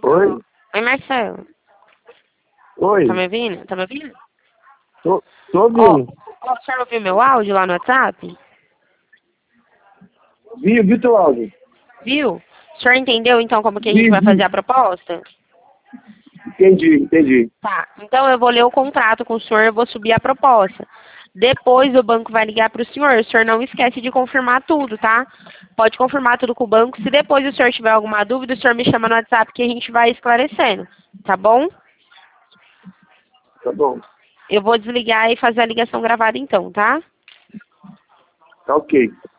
Oi? Oi, Marcelo. Oi? Tá me ouvindo? Tá me ouvindo? Tô Ó, ouvindo. ó, o senhor ouviu meu áudio lá no WhatsApp? Vi teu áudio. Viu? O senhor entendeu, então, como que a gente vai fazer Vi. a proposta? Entendi. Tá. Então, eu vou ler o contrato com o senhor e vou subir a proposta. Depois, o banco vai ligar para o senhor não esquece de confirmar tudo, tá? Pode confirmar tudo com o banco. Se depois o senhor tiver alguma dúvida, o senhor me chama no WhatsApp que a gente vai esclarecendo. Tá bom? Tá bom. Eu vou desligar e fazer a ligação gravada então, tá? Tá ok.